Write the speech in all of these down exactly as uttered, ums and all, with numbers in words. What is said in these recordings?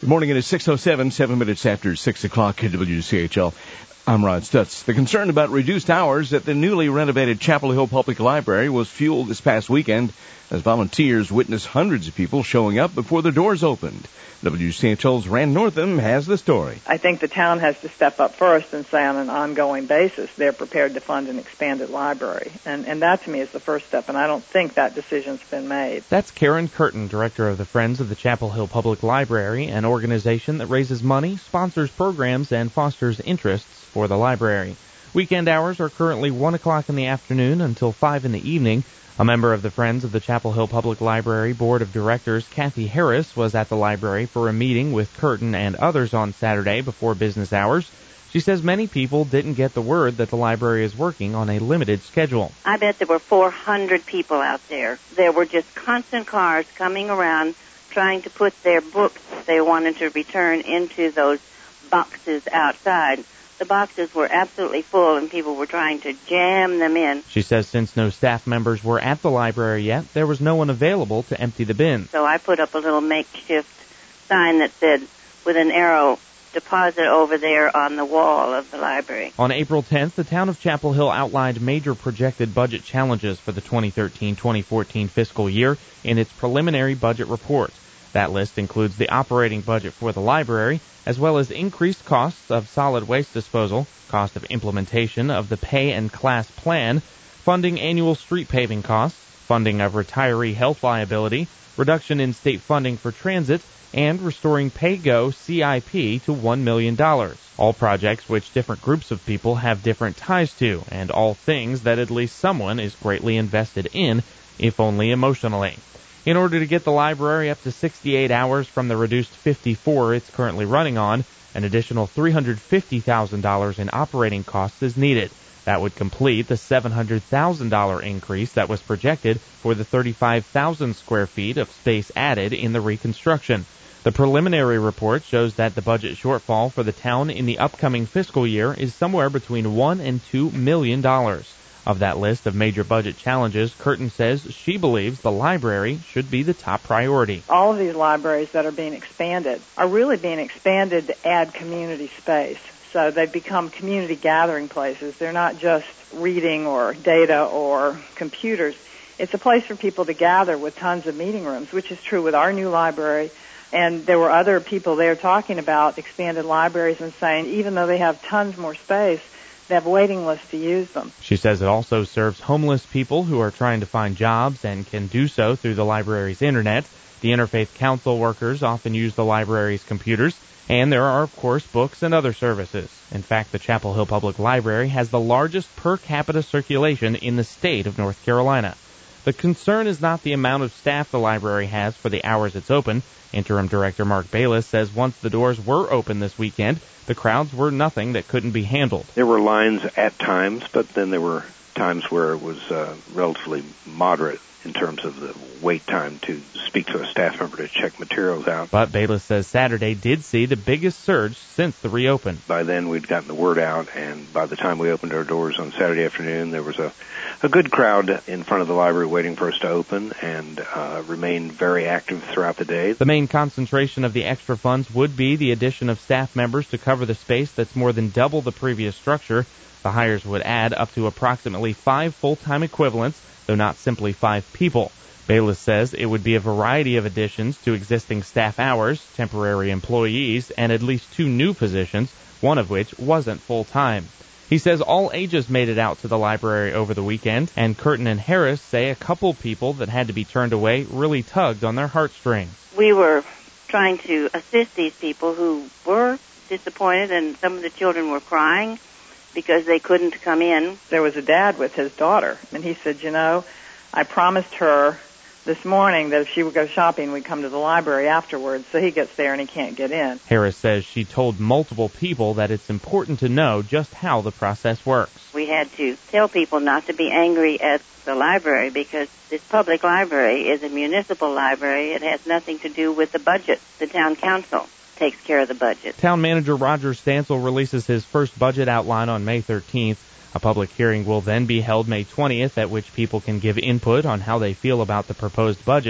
Good morning. It is six oh seven, seven minutes after six o'clock at W C H L. I'm Ron Stutz. The concern about reduced hours at the newly renovated Chapel Hill Public Library was fueled this past weekend as volunteers witnessed hundreds of people showing up before the doors opened. W C H L's Rand Northam has the story. I think the town has to step up first and say on an ongoing basis they're prepared to fund an expanded library. And, and that, to me, is the first step, and I don't think that decision's been made. That's Karen Curtin, director of the Friends of the Chapel Hill Public Library, an organization that raises money, sponsors programs, and fosters interests for the library. Weekend hours are currently one o'clock in the afternoon until five in the evening. A member of the Friends of the Chapel Hill Public Library Board of Directors, Kathy Harris, was at the library for a meeting with Curtin and others on Saturday before business hours. She says many people didn't get the word that the library is working on a limited schedule. I bet there were four hundred people out there. There were just constant cars coming around trying to put their books they wanted to return into those boxes outside. The boxes were absolutely full, and people were trying to jam them in. She says since no staff members were at the library yet, there was no one available to empty the bins. So I put up a little makeshift sign that said, with an arrow, deposit over there on the wall of the library. On April tenth, the town of Chapel Hill outlined major projected budget challenges for the twenty thirteen twenty fourteen fiscal year in its preliminary budget report. That list includes the operating budget for the library, as well as increased costs of solid waste disposal, cost of implementation of the pay and class plan, funding annual street paving costs, funding of retiree health liability, reduction in state funding for transit, and restoring PayGo C I P to one million dollars. All projects which different groups of people have different ties to, and all things that at least someone is greatly invested in, if only emotionally. In order to get the library up to sixty-eight hours from the reduced fifty-four it's currently running on, an additional three hundred fifty thousand dollars in operating costs is needed. That would complete the seven hundred thousand dollars increase that was projected for the thirty-five thousand square feet of space added in the reconstruction. The preliminary report shows that the budget shortfall for the town in the upcoming fiscal year is somewhere between one and two million dollars. Of that list of major budget challenges, Curtin says she believes the library should be the top priority. All of these libraries that are being expanded are really being expanded to add community space. So they've become community gathering places. They're not just reading or data or computers. It's a place for people to gather with tons of meeting rooms, which is true with our new library. And there were other people there talking about expanded libraries and saying even though they have tons more space, they have waiting lists to use them. She says it also serves homeless people who are trying to find jobs and can do so through the library's internet. The Interfaith Council workers often use the library's computers, and there are, of course, books and other services. In fact, the Chapel Hill Public Library has the largest per capita circulation in the state of North Carolina. The concern is not the amount of staff the library has for the hours it's open. Interim Director Mark Bayless says once the doors were open this weekend, the crowds were nothing that couldn't be handled. There were lines at times, but then there were times where it was uh, relatively moderate in terms of the wait time to speak to a staff member to check materials out. But Bayless says Saturday did see the biggest surge since the reopen. By then, we'd gotten the word out, and by the time we opened our doors on Saturday afternoon, there was a, a good crowd in front of the library waiting for us to open and uh, remained very active throughout the day. The main concentration of the extra funds would be the addition of staff members to cover the space that's more than double the previous structure. The hires would add up to approximately five full-time equivalents, though not simply five people. Bayless says it would be a variety of additions to existing staff hours, temporary employees, and at least two new positions, one of which wasn't full-time. He says all ages made it out to the library over the weekend, and Curtin and Harris say a couple people that had to be turned away really tugged on their heartstrings. We were trying to assist these people who were disappointed, and some of the children were crying because they couldn't come in. There was a dad with his daughter, and he said, you know, I promised her this morning that if she would go shopping, we'd come to the library afterwards. So he gets there and he can't get in. Harris says she told multiple people that it's important to know just how the process works. We had to tell people not to be angry at the library because this public library is a municipal library. It has nothing to do with the budget. The town council takes care of the budget. Town manager Roger Stansel releases his first budget outline on May thirteenth. A public hearing will then be held May twentieth, at which people can give input on how they feel about the proposed budget.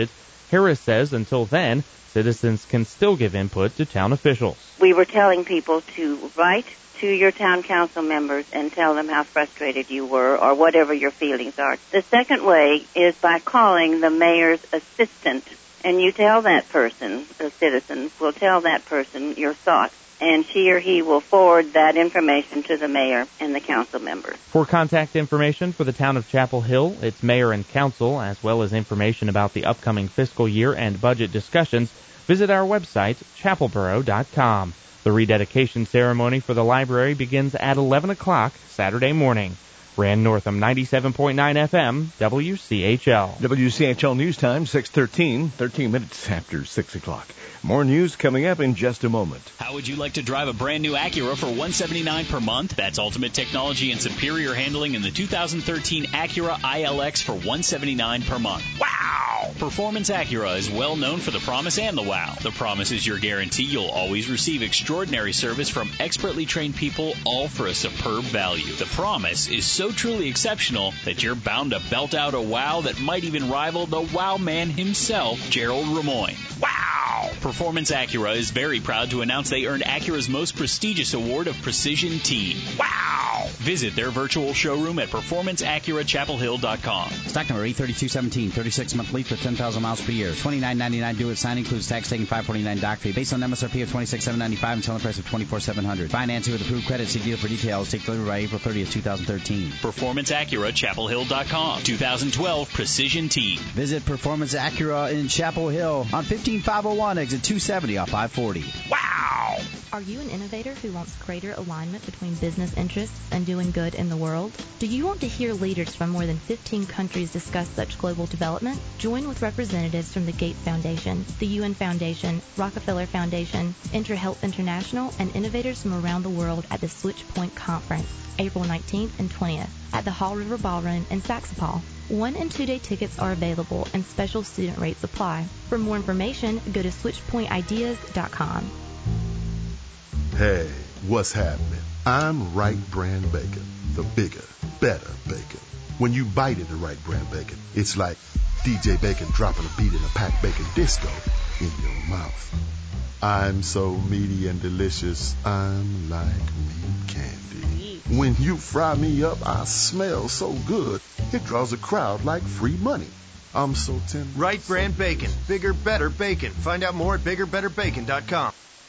Harris says until then, citizens can still give input to town officials. We were telling people to write to your town council members and tell them how frustrated you were or whatever your feelings are. The second way is by calling the mayor's assistant, and you tell that person, the citizens will tell that person your thoughts, and she or he will forward that information to the mayor and the council members. For contact information for the town of Chapel Hill, its mayor and council, as well as information about the upcoming fiscal year and budget discussions, visit our website, chapel borough dot com. The rededication ceremony for the library begins at eleven o'clock Saturday morning. Rand Northam, ninety-seven point nine F M, W C H L. W C H L News Time, six thirteen, thirteen minutes after six o'clock. More news coming up in just a moment. How would you like to drive a brand new Acura for one hundred seventy-nine dollars per month? That's ultimate technology and superior handling in the two thousand thirteen Acura I L X for one hundred seventy-nine dollars per month. Wow! Performance Acura is well known for the promise and the wow. The promise is your guarantee you'll always receive extraordinary service from expertly trained people, all for a superb value. The promise is so truly exceptional that you're bound to belt out a wow that might even rival the wow man himself, Gerald Ramoyne. Wow! Performance Acura is very proud to announce they earned Acura's most prestigious award of Precision Teen. Wow! Visit their virtual showroom at performance acura chapel hill dot com. Stock number eight thirty-two seventeen, thirty-six month lease with ten thousand miles per year. twenty-nine ninety-nine due at sign, includes tax taking five forty-nine doc fee. Based on M S R P of twenty-six thousand seven hundred ninety-five dollars and selling price of twenty-four thousand seven hundred dollars. Financing with approved credit. See deal for details. Take delivery by April thirtieth, twenty thirteen. Performance Acura chapel hill dot com. twenty twelve Precision Teen. Visit Performance Acura in Chapel Hill on fifteen five oh one, exit two seventy off I forty. Wow! Are you an innovator who wants greater alignment between business interests and doing good in the world? Do you want to hear leaders from more than fifteen countries discuss such global development? Join with representatives from the Gates Foundation, the U N Foundation, Rockefeller Foundation, IntraHealth International, and innovators from around the world at the Switchpoint Conference, April nineteenth and twentieth, at the Hall River Ballroom in Saxopol. One- and two-day tickets are available and special student rates apply. For more information, go to switchpoint ideas dot com. Hey, what's happening? I'm Wright Brand Bacon, the bigger, better bacon. When you bite into Wright Brand Bacon, it's like D J Bacon dropping a beat in a packed bacon disco in your mouth. I'm so meaty and delicious, I'm like meat candy. When you fry me up, I smell so good, it draws a crowd like free money. I'm so tender. Wright Brand Bacon, bigger, better bacon. Find out more at bigger better bacon dot com.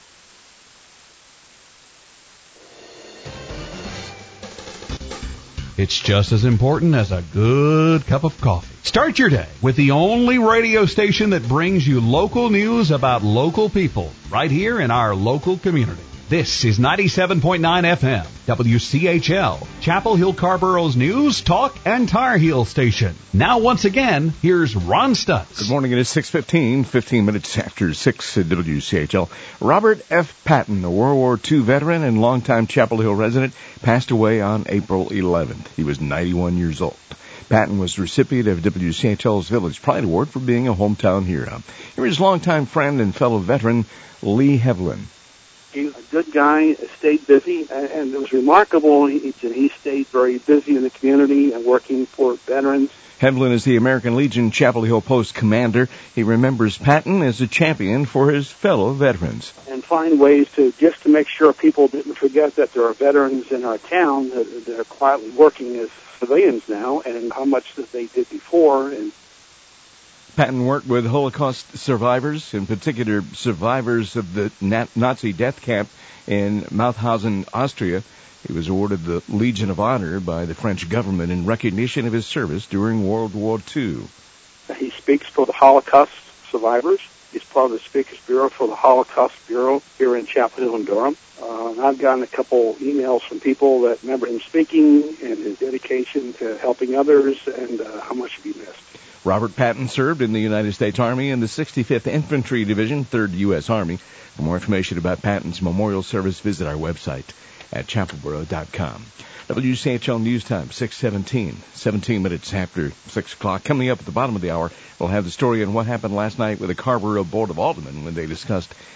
It's just as important as a good cup of coffee. Start your day with the only radio station that brings you local news about local people right here in our local community. This is ninety-seven point nine F M, W C H L, Chapel Hill Carborough's news, talk, and Tar Heel station. Now, once again, here's Ron Stutz. Good morning. It is six fifteen, fifteen minutes after six at W C H L. Robert F. Patton, a World War Two veteran and longtime Chapel Hill resident, passed away on April eleventh. He was ninety-one years old. Patton was the recipient of W C H L's Village Pride Award for being a hometown hero. Here is longtime friend and fellow veteran Lee Hevlin. He was a good guy, stayed busy, and it was remarkable. He, he stayed very busy in the community and working for veterans. Hevlin is the American Legion Chapel Hill Post commander. He remembers Patton as a champion for his fellow veterans. And find ways to just to make sure people didn't forget that there are veterans in our town that, that are quietly working as civilians now, and how much that they did before. And Patton worked with Holocaust survivors, in particular survivors of the Nazi death camp in Mauthausen, Austria. He was awarded the Legion of Honor by the French government in recognition of his service during World War Two. He speaks for the Holocaust survivors. He's part of the Speakers Bureau for the Holocaust Bureau here in Chapel Hill and Durham. Uh, and I've gotten a couple emails from people that remember him speaking and his dedication to helping others and uh, how much he missed. Robert Patton served in the United States Army in the sixty-fifth Infantry Division, third U S Army. For more information about Patton's memorial service, visit our website at chapel borough dot com. W C H L News Time, six seventeen, seventeen minutes after six o'clock. Coming up at the bottom of the hour, we'll have the story on what happened last night with the Carrboro Board of Aldermen when they discussed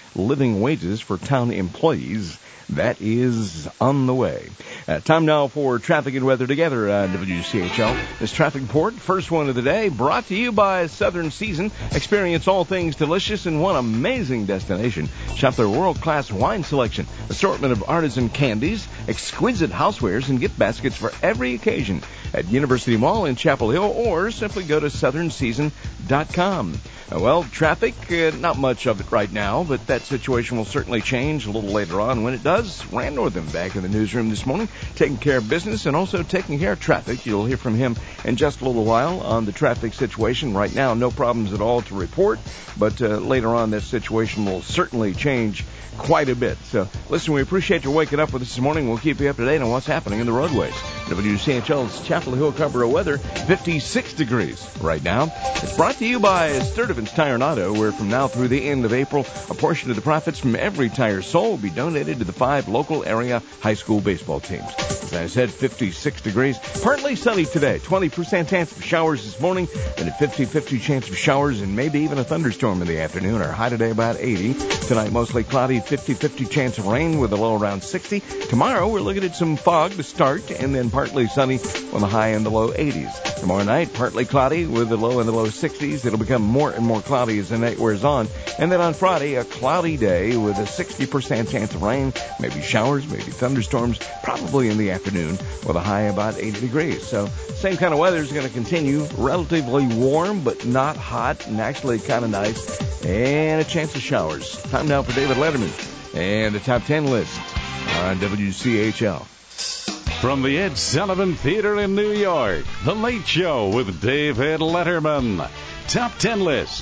living wages for town employees. That is on the way. Uh, time now for traffic and weather together on W C H L. This traffic report, first one of the day, brought to you by Southern Season. Experience all things delicious in one amazing destination. Shop their world-class wine selection, assortment of artisan candies, exquisite housewares, and gift baskets for every occasion at University Mall in Chapel Hill, or simply go to southern season dot com. Uh, well, traffic, uh, not much of it right now, but that situation will certainly change a little later on. When it does, Rand Northam back in the newsroom this morning, taking care of business and also taking care of traffic. You'll hear from him in just a little while on the traffic situation. Right now, no problems at all to report, but uh, later on, this situation will certainly change quite a bit. So, listen, we appreciate you waking up with us this morning. We'll keep you up to date on what's happening in the roadways. W C H L's Chapel Hill Cover of Weather, fifty-six degrees right now. It's brought to you by Sturdivant's Tire and Auto, where from now through the end of April, a portion of the profits from every tire sold will be donated to the five local area high school baseball teams. As I said, fifty-six degrees. Partly sunny today. twenty percent chance of showers this morning, and a fifty-fifty chance of showers and maybe even a thunderstorm in the afternoon. Our high today about eighty. Tonight, mostly cloudy, fifty-fifty chance of rain with a low around sixty. Tomorrow, we're looking at some fog to start, and then partly sunny on the high in the low eighties. Tomorrow night, partly cloudy with the low in the low sixties. It'll become more and more cloudy as the night wears on. And then on Friday, a cloudy day with a sixty percent chance of rain, maybe showers, maybe thunderstorms, probably in the afternoon with a high about eighty degrees. So same kind of weather is going to continue. Relatively warm, but not hot, and actually kind of nice. And a chance of showers. Time now for David Letterman and the top ten list on W C H L. From the Ed Sullivan Theater in New York, The Late Show with David Letterman. Top ten list.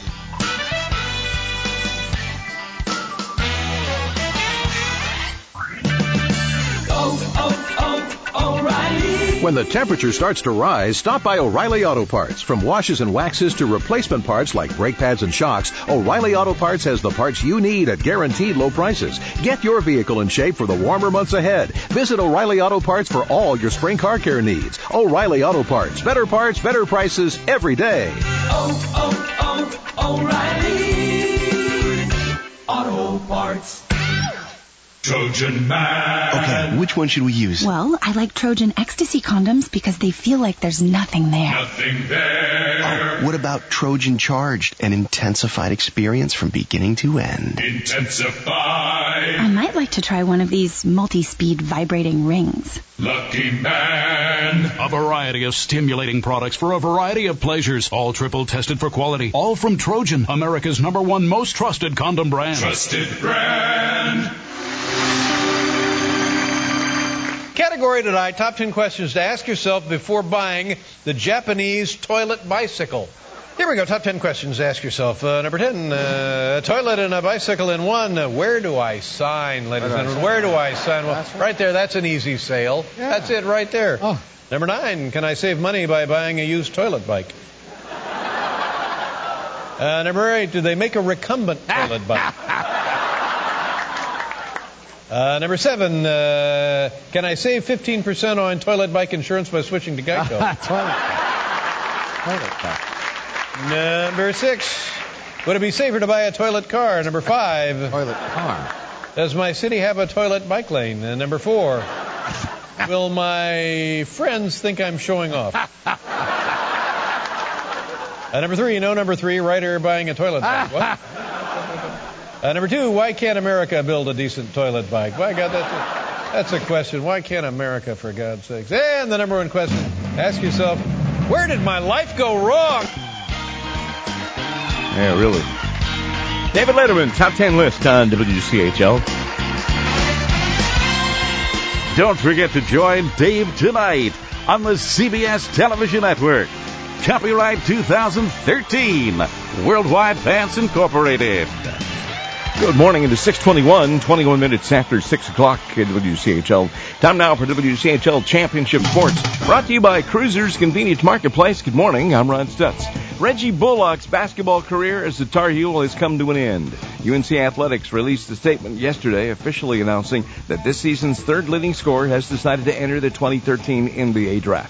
When the temperature starts to rise, stop by O'Reilly Auto Parts. From washes and waxes to replacement parts like brake pads and shocks, O'Reilly Auto Parts has the parts you need at guaranteed low prices. Get your vehicle in shape for the warmer months ahead. Visit O'Reilly Auto Parts for all your spring car care needs. O'Reilly Auto Parts. Better parts, better prices every day. Oh, oh, oh, O'Reilly Auto Parts. Trojan Man. Okay, which one should we use? Well, I like Trojan Ecstasy condoms because they feel like there's nothing there. Nothing there. Oh, what about Trojan Charged, an intensified experience from beginning to end? Intensify. I might like to try one of these multi-speed vibrating rings. Lucky Man. A variety of stimulating products for a variety of pleasures, all triple tested for quality. All from Trojan, America's number one most trusted condom brand. Trusted brand. Category tonight, top ten questions to ask yourself before buying the Japanese toilet bicycle. Here we go, top ten questions to ask yourself. Uh, number ten, uh, a toilet and a bicycle in one. Uh, where do I sign, ladies and gentlemen? Where do I sign? Well, right. right there, that's an easy sale. Yeah. That's it right there. Oh. Number nine, can I save money by buying a used toilet bike? Uh, number eight, do they make a recumbent toilet bike? Uh, number seven, uh, can I save fifteen percent on toilet bike insurance by switching to Geico? toilet Toilet bike. Number six, would it be safer to buy a toilet car? Number five, toilet car. Does my city have a toilet bike lane? And number four, will my friends think I'm showing off? uh, number three, no number three, writer buying a toilet bike. What? Uh, number two, why can't America build a decent toilet bike? By God, that's a, that's a question. Why can't America, for God's sakes? And the number one question, ask yourself, where did my life go wrong? Yeah, really. David Letterman, top ten list on W C H L. Don't forget to join Dave tonight on the C B S Television Network. Copyright two thousand thirteen. Worldwide Pants Incorporated. Good morning. It is six twenty-one, twenty-one minutes after six o'clock at W C H L. Time now for W C H L Championship Sports. Brought to you by Cruisers Convenience Marketplace. Good morning. I'm Ron Stutz. Reggie Bullock's basketball career as a Tar Heel has come to an end. U N C Athletics released a statement yesterday officially announcing that this season's third leading scorer has decided to enter the twenty thirteen N B A draft.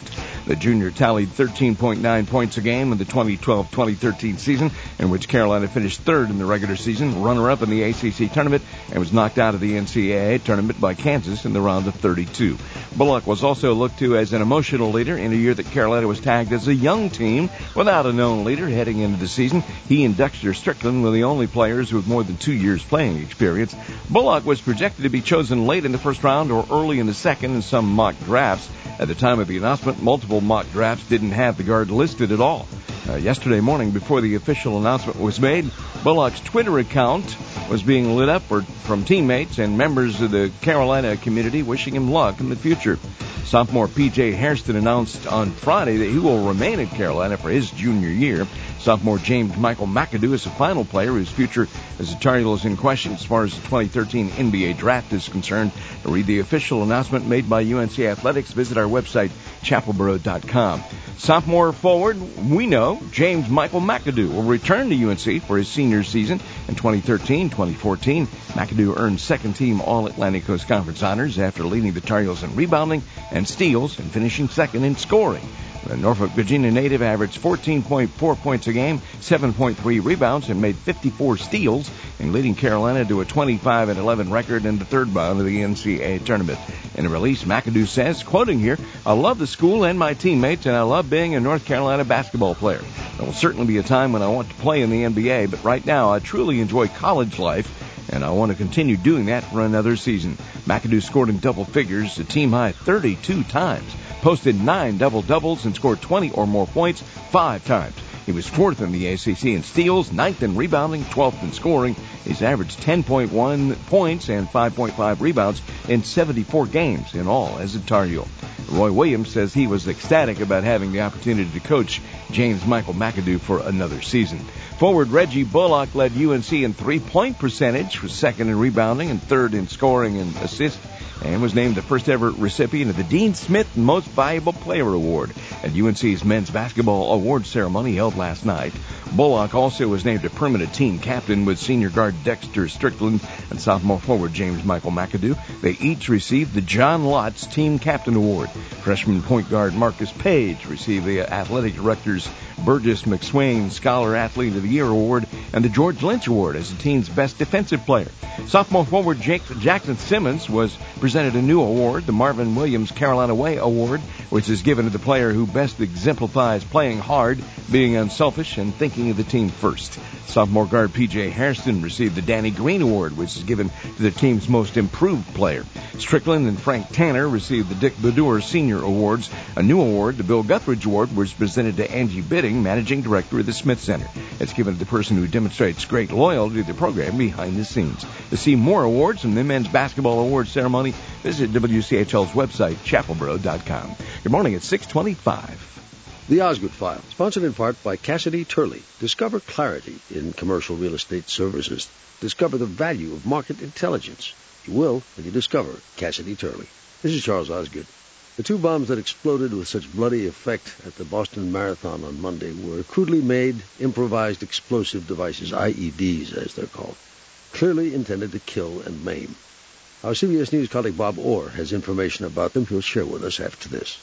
The junior tallied thirteen point nine points a game in the twenty twelve twenty thirteen season, in which Carolina finished third in the regular season, runner-up in the A C C tournament, and was knocked out of the N C double A tournament by Kansas in the round of thirty-two. Bullock was also looked to as an emotional leader in a year that Carolina was tagged as a young team without a known leader heading into the season. He and Dexter Strickland were the only players with more than two years playing experience. Bullock was projected to be chosen late in the first round or early in the second in some mock drafts. At the time of the announcement, multiple mock drafts didn't have the guard listed at all. Uh, yesterday morning, before the official announcement was made, Bullock's Twitter account was being lit up for, from teammates and members of the Carolina community wishing him luck in the future. Sophomore P J Hairston announced on Friday that he will remain at Carolina for his junior year. Sophomore James Michael McAdoo is the final player whose future as a Tar Heel is in question as far as the twenty thirteen N B A draft is concerned. To read the official announcement made by U N C Athletics, visit our website, chapelboro dot com. Sophomore forward, we know, James Michael McAdoo will return to U N C for his senior season in twenty thirteen twenty fourteen. McAdoo earned second-team All-Atlantic Coast Conference honors after leading the Tar Heels in rebounding and steals and finishing second in scoring. The Norfolk, Virginia native averaged fourteen point four points a game, seven point three rebounds, and made fifty-four steals, in leading Carolina to a twenty-five and eleven record in the third round of the N C double A tournament. In a release, McAdoo says, quoting here, "I love the school and my teammates, and I love being a North Carolina basketball player. There will certainly be a time when I want to play in the N B A, but right now I truly enjoy college life, and I want to continue doing that for another season." McAdoo scored in double figures, a team-high thirty-two times, posted nine double-doubles, and scored twenty or more points five times. He was fourth in the A C C in steals, ninth in rebounding, twelfth in scoring. He's averaged ten point one points and five point five rebounds in seventy-four games in all as a Tar Heel. Roy Williams says he was ecstatic about having the opportunity to coach James Michael McAdoo for another season. Forward Reggie Bullock led U N C in three-point percentage, was second in rebounding and third in scoring and assists, and was named the first-ever recipient of the Dean Smith Most Valuable Player Award at U N C's men's basketball awards ceremony held last night. Bullock also was named a permanent team captain with senior guard Dexter Strickland and sophomore forward James Michael McAdoo. They each received the John Lotz Team Captain Award. Freshman point guard Marcus Page received the athletic director's Burgess McSwain Scholar Athlete of the Year Award and the George Lynch Award as the team's best defensive player. Sophomore forward Jake, Jackson Simmons was presented a new award, the Marvin Williams Carolina Way Award, which is given to the player who best exemplifies playing hard, being unselfish, and thinking of the team first. Sophomore guard P J Hairston received the Danny Green Award, which is given to the team's most improved player. Strickland and Frank Tanner received the Dick Bedour Senior Awards. A new award, the Bill Guthridge Award, was presented to Angie Bidding, Managing Director of the Smith Center. It's given to the person who demonstrates great loyalty to the program behind the scenes. To see more awards from the men's basketball awards ceremony, visit W C H L's website, chapelboro dot com. Good morning at six twenty-five. The Osgood File, sponsored in part by Cassidy Turley. Discover clarity in commercial real estate services. Discover the value of market intelligence. You will when you discover Cassidy Turley. This is Charles Osgood. The two bombs that exploded with such bloody effect at the Boston Marathon on Monday were crudely made, improvised explosive devices, I E Ds as they're called, clearly intended to kill and maim. Our C B S News colleague Bob Orr has information about them he'll share with us after this.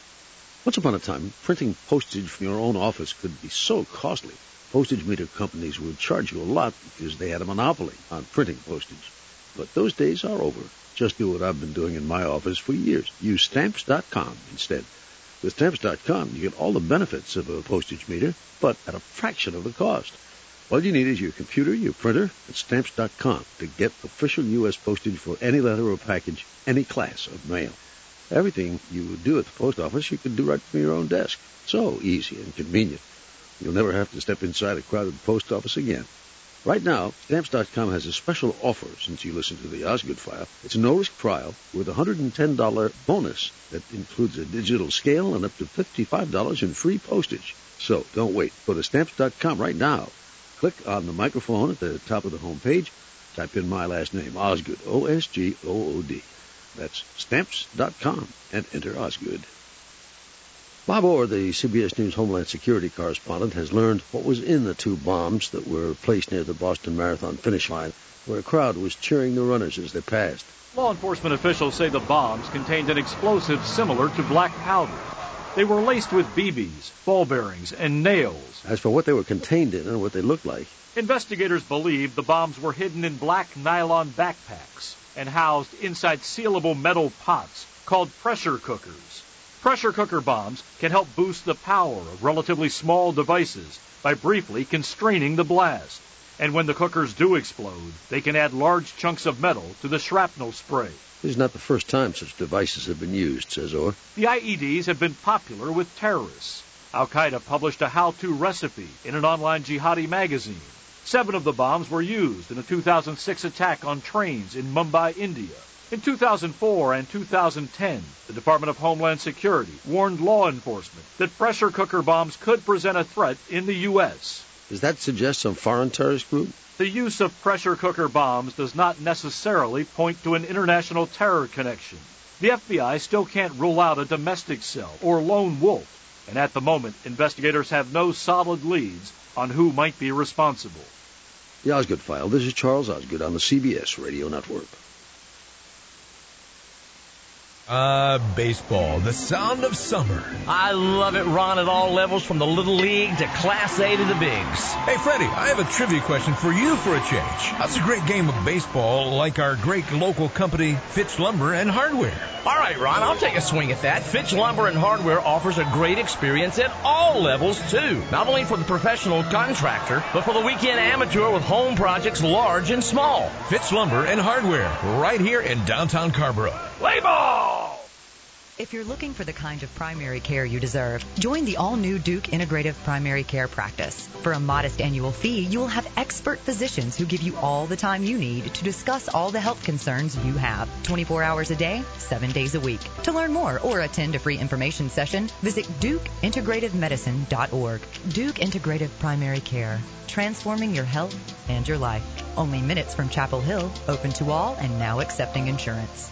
Once upon a time, printing postage from your own office could be so costly. Postage meter companies would charge you a lot because they had a monopoly on printing postage. But those days are over. Just do what I've been doing in my office for years. Use Stamps dot com instead. With Stamps dot com, you get all the benefits of a postage meter, but at a fraction of the cost. All you need is your computer, your printer, and Stamps dot com to get official U S postage for any letter or package, any class of mail. Everything you would do at the post office, you can do right from your own desk. So easy and convenient. You'll never have to step inside a crowded post office again. Right now, Stamps dot com has a special offer since you listen to the Osgood File. It's a no-risk trial with a one hundred ten dollars bonus that includes a digital scale and up to fifty-five dollars in free postage. So don't wait. Go to Stamps dot com right now. Click on the microphone at the top of the home page. Type in my last name, Osgood, O S G O O D. That's Stamps dot com and enter Osgood. Bob Orr, the C B S News Homeland Security correspondent, has learned what was in the two bombs that were placed near the Boston Marathon finish line, where a crowd was cheering the runners as they passed. Law enforcement officials say the bombs contained an explosive similar to black powder. They were laced with B Bs, ball bearings, and nails. As for what they were contained in and what they looked like, investigators believe the bombs were hidden in black nylon backpacks and housed inside sealable metal pots called pressure cookers. Pressure cooker bombs can help boost the power of relatively small devices by briefly constraining the blast. And when the cookers do explode, they can add large chunks of metal to the shrapnel spray. this is not the first time such devices have been used, says Orr. The I E Ds have been popular with terrorists. Al-Qaeda published a how-to recipe in an online jihadi magazine. Seven of the bombs were used in a two thousand six attack on trains in Mumbai, India. In two thousand four and two thousand ten, the Department of Homeland Security warned law enforcement that pressure cooker bombs could present a threat in the U S Does that suggest some foreign terrorist group? The use of pressure cooker bombs does not necessarily point to an international terror connection. The F B I still can't rule out a domestic cell or lone wolf, and at the moment, investigators have no solid leads on who might be responsible. The Osgood File. This is Charles Osgood on the C B S Radio Network. Uh, baseball, the sound of summer. I love it, Ron, at all levels, from the Little League to Class A to the bigs. Hey, Freddie, I have a trivia question for you for a change. How's a great game of baseball like our great local company, Fitch Lumber and Hardware? All right, Ron, I'll take a swing at that. Fitch Lumber and Hardware offers a great experience at all levels, too. Not only for the professional contractor, but for the weekend amateur with home projects large and small. Fitch Lumber and Hardware, right here in downtown Carrboro. Play ball! If you're looking for the kind of primary care you deserve, join the all-new Duke Integrative Primary Care Practice. For a modest annual fee, you will have expert physicians who give you all the time you need to discuss all the health concerns you have. twenty-four hours a day, seven days a week. To learn more or attend a free information session, visit duke integrative medicine dot org. Duke Integrative Primary Care, transforming your health and your life. Only minutes from Chapel Hill, open to all and now accepting insurance.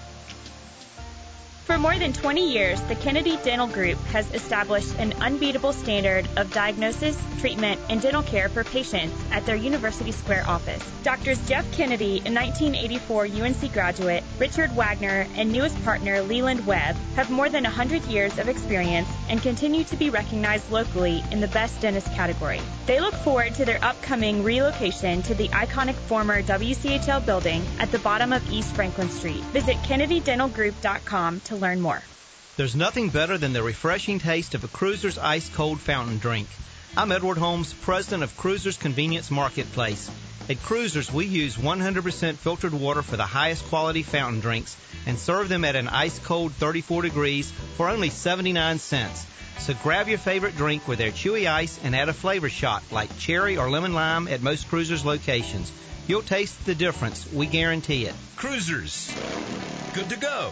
For more than twenty years, the Kennedy Dental Group has established an unbeatable standard of diagnosis, treatment, and dental care for patients at their University Square office. Doctors Jeff Kennedy, a nineteen eighty-four U N C graduate, Richard Wagner, and newest partner Leland Webb have more than one hundred years of experience and continue to be recognized locally in the best dentist category. They look forward to their upcoming relocation to the iconic former W C H L building at the bottom of East Franklin Street. Visit kennedy dental group dot com to learn more. There's nothing better than the refreshing taste of a Cruiser's ice-cold fountain drink. I'm Edward Holmes, president of Cruiser's Convenience Marketplace. At Cruiser's, we use one hundred percent filtered water for the highest quality fountain drinks and serve them at an ice-cold thirty-four degrees for only seventy-nine cents. So grab your favorite drink with their chewy ice and add a flavor shot like cherry or lemon lime at most Cruiser's locations. You'll taste the difference. We guarantee it. Cruisers. Good to go.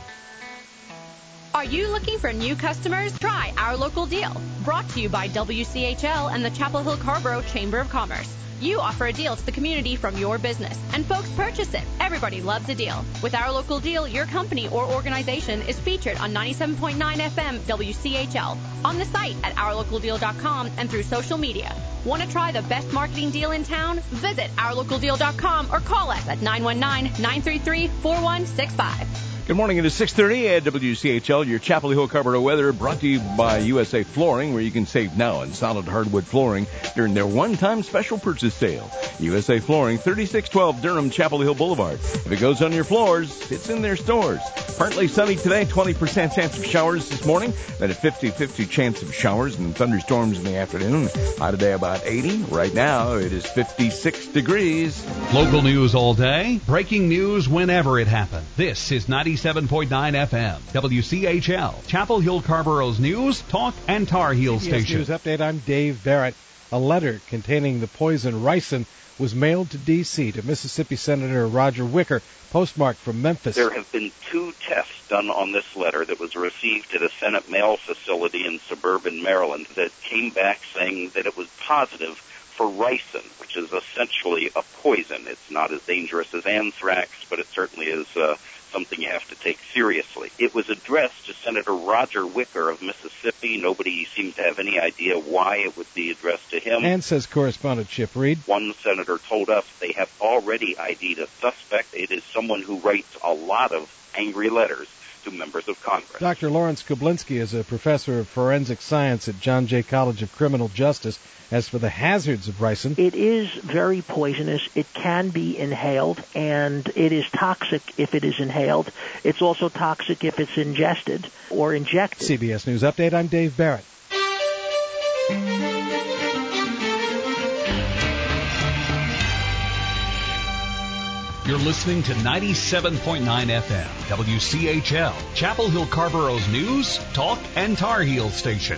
Are you looking for new customers? Try Our Local Deal. Brought to you by W C H L and the Chapel Hill Carrboro Chamber of Commerce. You offer a deal to the community from your business, and folks purchase it. Everybody loves a deal. With Our Local Deal, your company or organization is featured on ninety-seven point nine F M W C H L, on the site at our local deal dot com, and through social media. Want to try the best marketing deal in town? Visit our local deal dot com or call us at nine one nine, nine three three, four one six five. Good morning. It is six thirty at W C H L, your Chapel Hill Carrboro weather, brought to you by U S A Flooring, where you can save now on solid hardwood flooring during their one-time special purchase sale. U S A Flooring, thirty-six twelve Durham, Chapel Hill Boulevard. If it goes on your floors, it's in their stores. Partly sunny today, twenty percent chance of showers this morning, then a fifty-fifty chance of showers and thunderstorms in the afternoon. High today about eighty. Right now, it is fifty-six degrees. Local news all day, breaking news whenever it happens. This is ninety-seven point nine F M, W C H L, Chapel Hill Carrboro's news, talk, and Tar Heel C B S station. News Update, I'm Dave Barrett. A letter containing the poison ricin was mailed to D C to Mississippi Senator Roger Wicker, postmarked from Memphis. There have been two tests done on this letter that was received at a Senate mail facility in suburban Maryland that came back saying that it was positive for ricin, which is essentially a poison. It's not as dangerous as anthrax, but it certainly is uh, something you have to take seriously. It was addressed to Senator Roger Wicker of Mississippi. Nobody seems to have any idea why it would be addressed to him. And, says correspondent Chip Reed, one senator told us they have already I D'd a suspect. It is someone who writes a lot of angry letters to members of Congress. Doctor Lawrence Koblinski is a professor of forensic science at John Jay College of Criminal Justice. As for the hazards of ricin, it is very poisonous. It can be inhaled, and it is toxic if it is inhaled. It's also toxic if it's ingested or injected. C B S News Update, I'm Dave Barrett. You're listening to ninety-seven point nine F M, W C H L, Chapel Hill Carborough's news, talk, and Tar Heel station.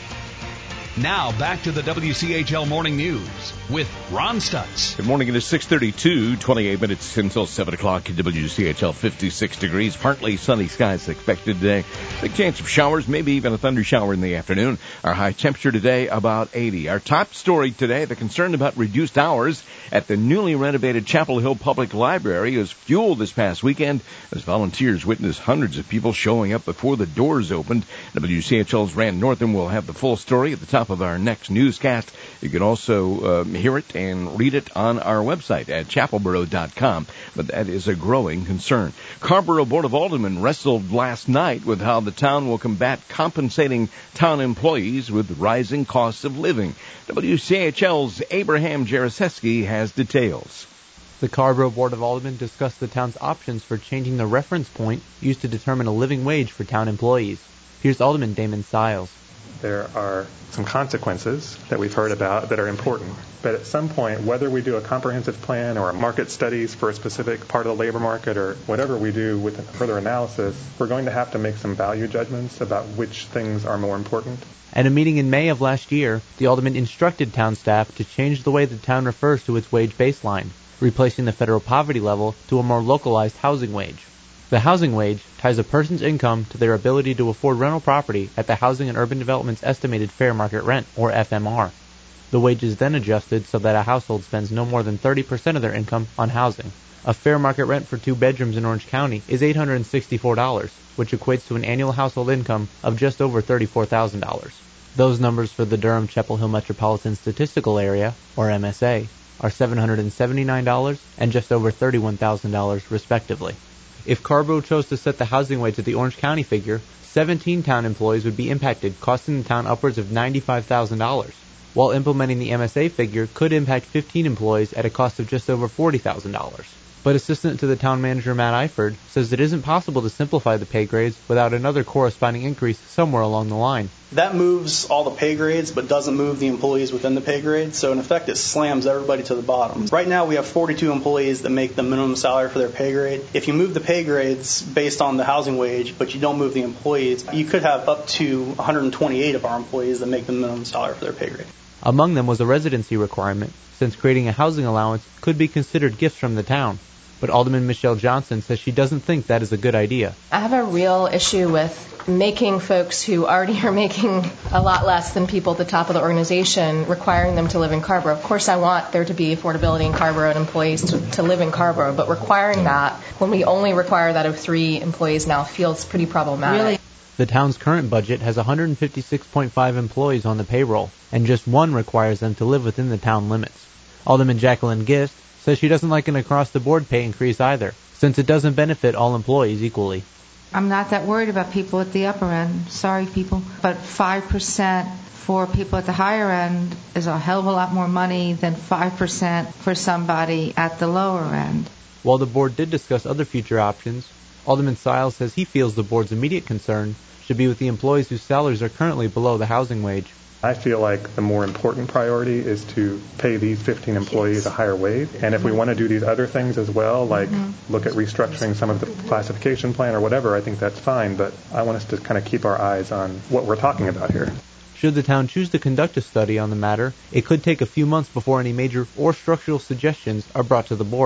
Now back to the W C H L Morning News with Ron Stutz. Good morning. It is six thirty-two, twenty-eight minutes until seven o'clock at W C H L. fifty-six degrees, partly sunny skies expected today. Big chance of showers, maybe even a thunder shower in the afternoon. Our high temperature today, about eighty. Our top story today, the concern about reduced hours at the newly renovated Chapel Hill Public Library was fueled this past weekend as volunteers witnessed hundreds of people showing up before the doors opened. W C H L's Rand Northam will have the full story at the top of our next newscast. You can also uh, hear it and read it on our website at chapelboro dot com, but that is a growing concern. Carrboro Board of Aldermen wrestled last night with how the town will combat compensating town employees with rising costs of living. W C H L's Abraham Jaroszewski has details. The Carrboro Board of Aldermen discussed the town's options for changing the reference point used to determine a living wage for town employees. Here's Alderman Damon Siles. There are some consequences that we've heard about that are important. But at some point, whether we do a comprehensive plan or a market studies for a specific part of the labor market or whatever we do with further analysis, we're going to have to make some value judgments about which things are more important. At a meeting in May of last year, the alderman instructed town staff to change the way the town refers to its wage baseline, replacing the federal poverty level to a more localized housing wage. The housing wage ties a person's income to their ability to afford rental property at the Housing and Urban Development's estimated fair market rent, or F M R. The wage is then adjusted so that a household spends no more than thirty percent of their income on housing. A fair market rent for two bedrooms in Orange County is eight hundred sixty-four dollars, which equates to an annual household income of just over thirty-four thousand dollars. Those numbers for the Durham-Chapel Hill Metropolitan Statistical Area, or M S A, are seven hundred seventy-nine dollars and just over thirty-one thousand dollars, respectively. If Carrboro chose to set the housing wage at the Orange County figure, seventeen town employees would be impacted, costing the town upwards of ninety-five thousand dollars, while implementing the M S A figure could impact fifteen employees at a cost of just over forty thousand dollars. But Assistant to the Town Manager Matt Eiford says it isn't possible to simplify the pay grades without another corresponding increase somewhere along the line. That moves all the pay grades but doesn't move the employees within the pay grades, so in effect it slams everybody to the bottom. Right now we have forty-two employees that make the minimum salary for their pay grade. If you move the pay grades based on the housing wage but you don't move the employees, you could have up to one hundred twenty-eight of our employees that make the minimum salary for their pay grade. Among them was a residency requirement, since creating a housing allowance could be considered gifts from the town. But Alderman Michelle Johnson says she doesn't think that is a good idea. I have a real issue with making folks who already are making a lot less than people at the top of the organization, requiring them to live in Carrboro. Of course, I want there to be affordability in Carrboro and employees to, to live in Carrboro, but requiring that when we only require that of three employees now feels pretty problematic. Really? The town's current budget has one hundred fifty-six point five employees on the payroll, and just one requires them to live within the town limits. Alderman Jacqueline Gist says she doesn't like an across-the-board pay increase either, since it doesn't benefit all employees equally. I'm not that worried about people at the upper end. Sorry, people. But five percent for people at the higher end is a hell of a lot more money than five percent for somebody at the lower end. While the board did discuss other future options, Alderman Siles says he feels the board's immediate concern should be with the employees whose salaries are currently below the housing wage. I feel like the more important priority is to pay these fifteen employees a higher wage. And if we want to do these other things as well, like mm-hmm. look at restructuring some of the classification plan or whatever, I think that's fine. But I want us to kind of keep our eyes on what we're talking about here. Should the town choose to conduct a study on the matter, it could take a few months before any major or structural suggestions are brought to the board.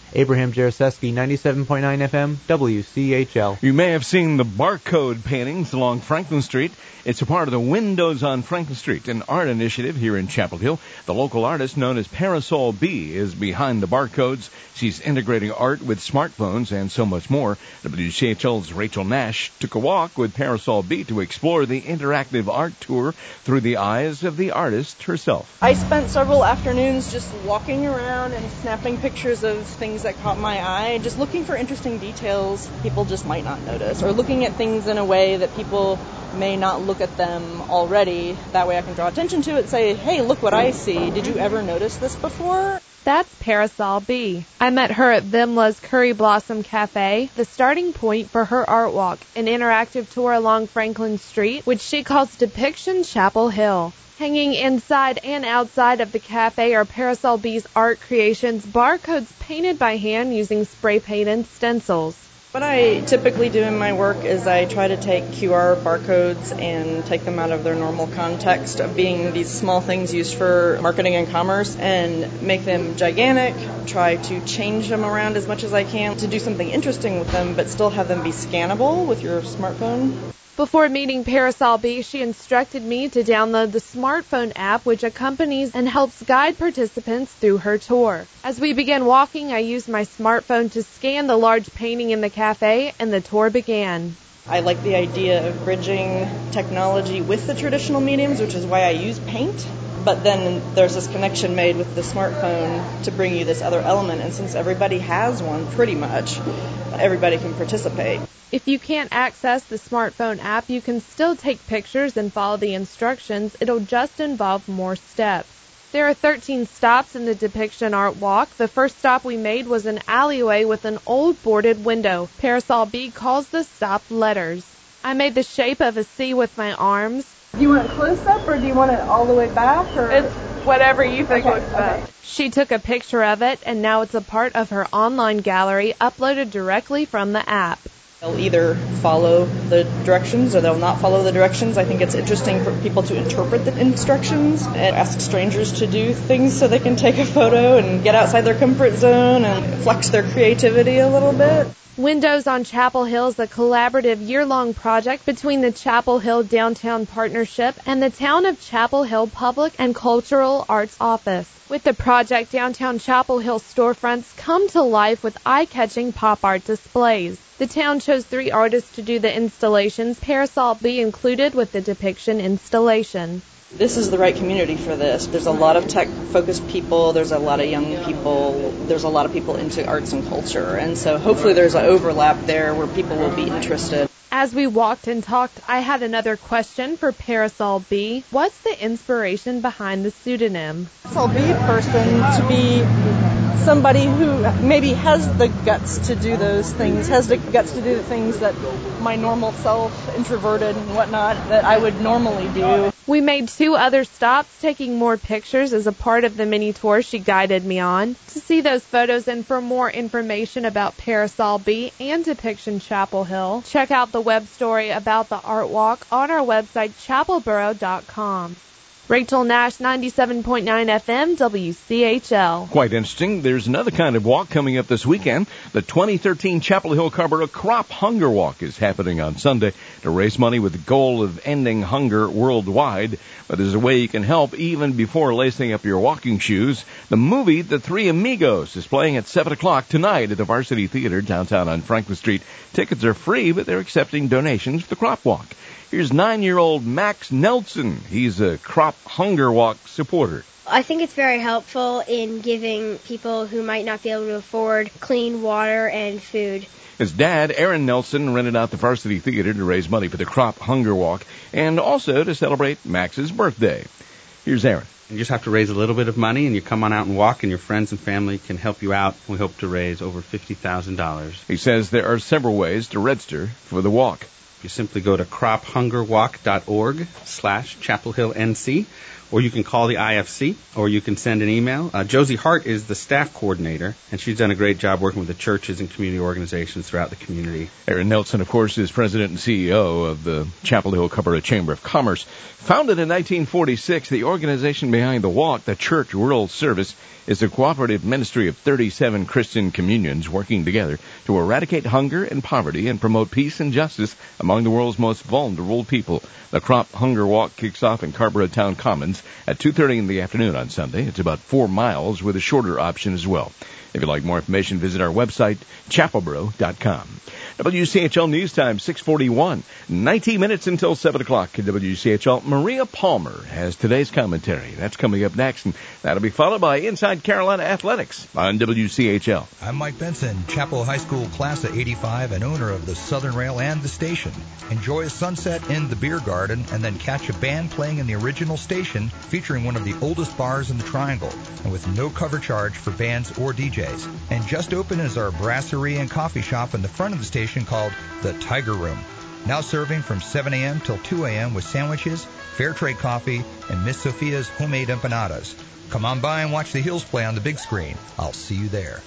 Abraham Jaroszewski, ninety-seven point nine F M, W C H L. You may have seen the barcode paintings along Franklin Street. It's a part of the Windows on Franklin Street, an art initiative here in Chapel Hill. The local artist known as Parasol B is behind the barcodes. She's integrating art with smartphones and so much more. W C H L's Rachel Nash took a walk with Parasol B to explore the interactive art tour through the eyes of the artist herself. I spent several afternoons just walking around and snapping pictures of things that caught my eye, just looking for interesting details people just might not notice, or looking at things in a way that people may not look at them already. That way I can draw attention to it and say, hey, look what I see. Did you ever notice this before? That's Parasol B. I met her at Vimla's Curry Blossom Cafe, the starting point for her art walk, an interactive tour along Franklin Street, which she calls Depiction Chapel Hill. Hanging inside and outside of the cafe are Parasol B's art creations, barcodes painted by hand using spray paint and stencils. What I typically do in my work is I try to take Q R barcodes and take them out of their normal context of being these small things used for marketing and commerce and make them gigantic, try to change them around as much as I can to do something interesting with them, but still have them be scannable with your smartphone. Before meeting Parasol B, she instructed me to download the smartphone app which accompanies and helps guide participants through her tour. As we began walking, I used my smartphone to scan the large painting in the cafe, and the tour began. I like the idea of bridging technology with the traditional mediums, which is why I use paint. But then there's this connection made with the smartphone to bring you this other element. And since everybody has one pretty much, everybody can participate. If you can't access the smartphone app, you can still take pictures and follow the instructions. It'll just involve more steps. There are thirteen stops in the Depiction Art Walk. The first stop we made was an alleyway with an old boarded window. Parasol B calls the stop letters. I made the shape of a C with my arms. Do you want it close up or do you want it all the way back? Or? It's whatever you think okay, looks best. Okay. She took a picture of it, and now it's a part of her online gallery uploaded directly from the app. They'll either follow the directions or they'll not follow the directions. I think it's interesting for people to interpret the instructions and ask strangers to do things so they can take a photo and get outside their comfort zone and flex their creativity a little bit. Windows on Chapel Hill is a collaborative year-long project between the Chapel Hill Downtown Partnership and the Town of Chapel Hill Public and Cultural Arts Office. With the project, downtown Chapel Hill storefronts come to life with eye-catching pop art displays. The town chose three artists to do the installations, Parasol B included with the Depiction installation. This is the right community for this. There's a lot of tech-focused people, there's a lot of young people, there's a lot of people into arts and culture, and so hopefully there's an overlap there where people will be interested. As we walked and talked, I had another question for Parasol B. What's the inspiration behind the pseudonym? Parasol B person to be somebody who maybe has the guts to do those things, has the guts to do the things that my normal self, introverted and whatnot, that I would normally do. We made two other stops, taking more pictures as a part of the mini tour she guided me on. To see those photos and for more information about Parasol B and Depiction Chapel Hill, check out the web story about the art walk on our website, chapel borough dot com. Rachel Nash, ninety-seven point nine F M, W C H L. Quite interesting. There's another kind of walk coming up this weekend. The twenty thirteen Chapel Hill Carrboro Crop Hunger Walk is happening on Sunday to raise money with the goal of ending hunger worldwide. But there's a way you can help even before lacing up your walking shoes. The movie The Three Amigos is playing at seven o'clock tonight at the Varsity Theater downtown on Franklin Street. Tickets are free, but they're accepting donations for the crop walk. Here's nine-year-old Max Nelson. He's a Crop Hunger Walk supporter. I think it's very helpful in giving people who might not be able to afford clean water and food. His dad, Aaron Nelson, rented out the Varsity Theater to raise money for the Crop Hunger Walk and also to celebrate Max's birthday. Here's Aaron. You just have to raise a little bit of money, and you come on out and walk, and your friends and family can help you out. We hope to raise over fifty thousand dollars. He says there are several ways to register for the walk. You simply go to crop hunger walk dot org slash Chapel Hill N C, or you can call the I F C, or you can send an email. Uh, Josie Hart is the staff coordinator, and she's done a great job working with the churches and community organizations throughout the community. Aaron Nelson, of course, is president and C E O of the Chapel Hill Carrboro Chamber of Commerce. Founded in nineteen forty-six, the organization behind the walk, the Church World Service, is a cooperative ministry of thirty-seven Christian communions working together to eradicate hunger and poverty and promote peace and justice among the world's most vulnerable people. The Crop Hunger Walk kicks off in Carrboro Town Commons at two thirty in the afternoon on Sunday. It's about four miles with a shorter option as well. If you'd like more information, visit our website, chapelboro dot com. W C H L News Time, six forty-one. nineteen minutes until seven o'clock at W C H L. Maria Palmer has today's commentary. That's coming up next, and that'll be followed by Inside Carolina Athletics on W C H L. I'm Mike Benson, Chapel High School class of eighty-five and owner of the Southern Rail and the station. Enjoy a sunset in the beer garden and then catch a band playing in the original station featuring one of the oldest bars in the Triangle and with no cover charge for bands or D Js. And just open is our brasserie and coffee shop in the front of the station called the Tiger Room. Now serving from seven a.m. till two a.m. with sandwiches, fair trade coffee, and Miss Sophia's homemade empanadas. Come on by and watch the Hills play on the big screen. I'll see you there.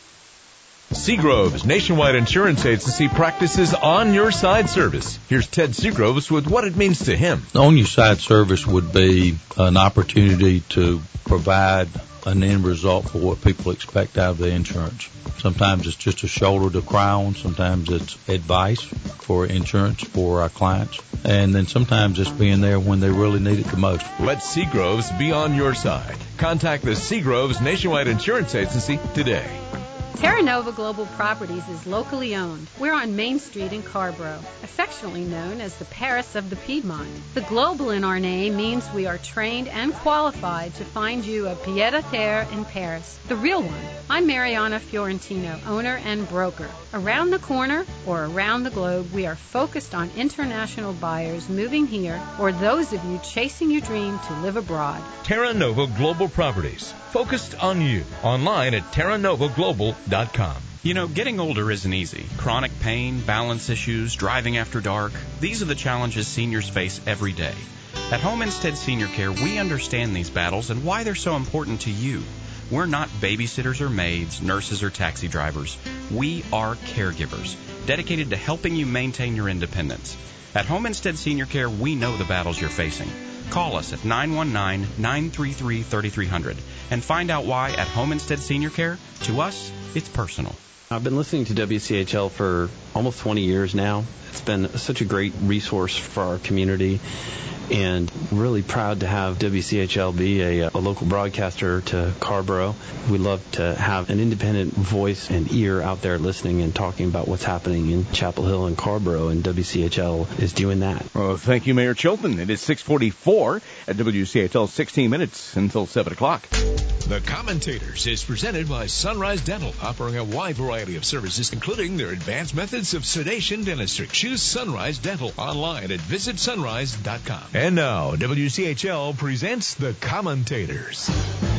Seagrove's nationwide insurance agency practices on-your-side service. Here's Ted Seagroves with what it means to him. On-your-side service would be an opportunity to provide an end result for what people expect out of the insurance. Sometimes it's just a shoulder to cry on. Sometimes it's advice for insurance for our clients. And then sometimes it's being there when they really need it the most. Let Seagroves be on your side. Contact the Seagroves Nationwide Insurance Agency today. Terra Nova Global Properties is locally owned. We're on Main Street in Carrboro, affectionately known as the Paris of the Piedmont. The global in our name means we are trained and qualified to find you a pied-à-terre in Paris, the real one. I'm Mariana Fiorentino, owner and broker. Around the corner or around the globe, we are focused on international buyers moving here or those of you chasing your dream to live abroad. Terra Nova Global Properties, focused on you. Online at terra nova global dot com. You know, getting older isn't easy. Chronic pain, balance issues, driving after dark, these are the challenges seniors face every day. At Homestead Senior Care, we understand these battles and why they're so important to you. We're not babysitters or maids, nurses or taxi drivers. We are caregivers, dedicated to helping you maintain your independence. At Homestead Senior Care, we know the battles you're facing. Call us at nine one nine, nine three three, three three zero zero and find out why at Homestead Senior Care, to us, it's personal. I've been listening to W C H L for almost twenty years now. It's been such a great resource for our community, and really proud to have W C H L be a, a local broadcaster to Carrboro. We love to have an independent voice and ear out there listening and talking about what's happening in Chapel Hill and Carrboro, and W C H L is doing that. Well, thank you, Mayor Chilton. It is six forty-four at W C H L, sixteen minutes until seven o'clock. The Commentators is presented by Sunrise Dental, offering a wide variety of services, including their advanced methods of sedation dentistry. Choose Sunrise Dental online at visit sunrise dot com. And now, W C H L presents The Commentators.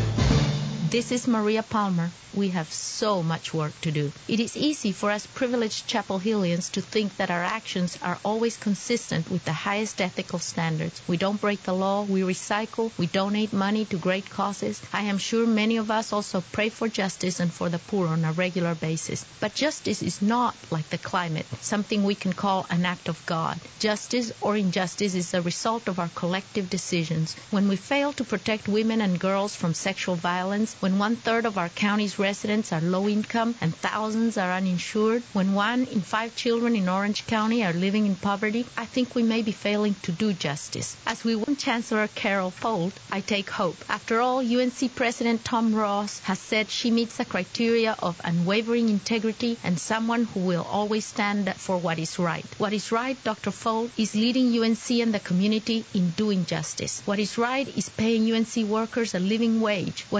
This is Maria Palmer. We have so much work to do. It is easy for us privileged Chapel Hillians to think that our actions are always consistent with the highest ethical standards. We don't break the law, we recycle, we donate money to great causes. I am sure many of us also pray for justice and for the poor on a regular basis. But justice is not like the climate, something we can call an act of God. Justice or injustice is a result of our collective decisions. When we fail to protect women and girls from sexual violence, when one-third of our county's residents are low income and thousands are uninsured, when one in five children in Orange County are living in poverty, I think we may be failing to do justice. As we want Chancellor Carol Folt, I take hope. After all, U N C President Tom Ross has said she meets the criteria of unwavering integrity and someone who will always stand for what is right. What is right, Doctor Folt, is leading U N C and the community in doing justice. What is right is paying U N C workers a living wage. What is right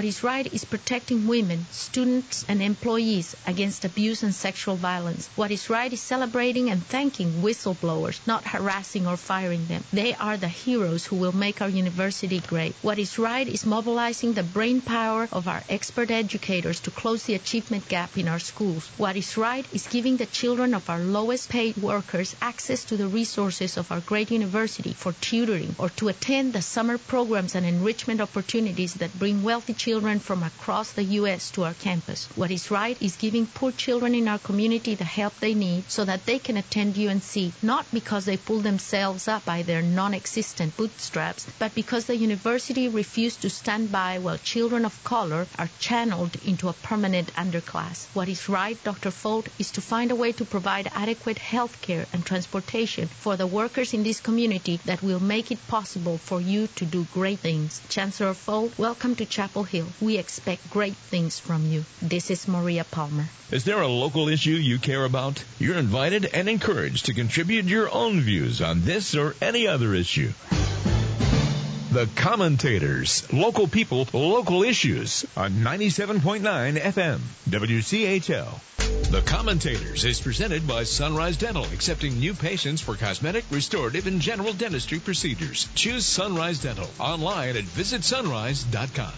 is protecting women, students, and employees against abuse and sexual violence. What is right is celebrating and thanking whistleblowers, not harassing or firing them. They are the heroes who will make our university great. What is right is mobilizing the brain power of our expert educators to close the achievement gap in our schools. What is right is giving the children of our lowest paid workers access to the resources of our great university for tutoring or to attend the summer programs and enrichment opportunities that bring wealthy children from across the U S to our campus. What is right is giving poor children in our community the help they need so that they can attend U N C, not because they pull themselves up by their non-existent bootstraps, but because the university refused to stand by while children of color are channeled into a permanent underclass. What is right, Doctor Folt, is to find a way to provide adequate health care and transportation for the workers in this community that will make it possible for you to do great things. Chancellor Folt, welcome to Chapel Hill. We expect great things from you. This is Maria Palmer. Is there a local issue you care about? You're invited and encouraged to contribute your own views on this or any other issue. The Commentators, local people, local issues on ninety-seven point nine F M, W C H L. The Commentators is presented by Sunrise Dental, accepting new patients for cosmetic, restorative, and general dentistry procedures. Choose Sunrise Dental online at visit sunrise dot com.